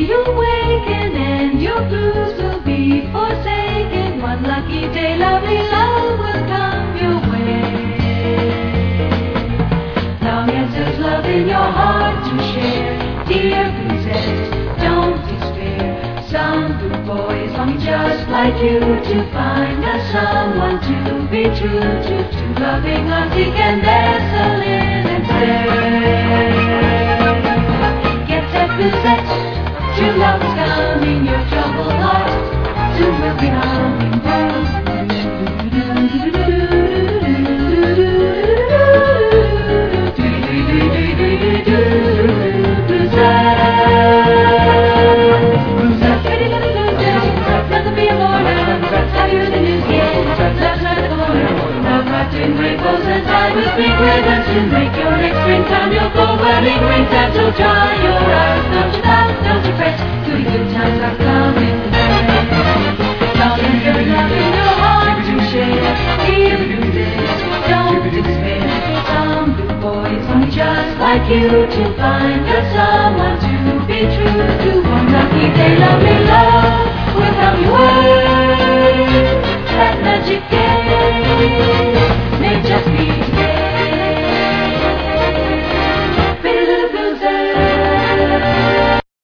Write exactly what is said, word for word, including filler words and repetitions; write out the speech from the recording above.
you'll waken and your blues will be forsaken. One lucky day, lovely love will come your way. Long as there's love in your heart to share, dear Bluesette, don't despair. Some blue boys long just like you to find us someone to be true to, to loving arms he can nestle in and stay. Get set, Bluesette, true love is coming, your troubled heart soon will be humming through. Big ribbons to make your next springtime your gold wedding rings. And so dry your eyes, don't you laugh, don't you fret, goody good times are coming back. Long as there's love in your heart to share, dear Bluesette, don't despair. Some blue boys want just like you to find us someone to be true to. One lucky day, lovely love will come your way.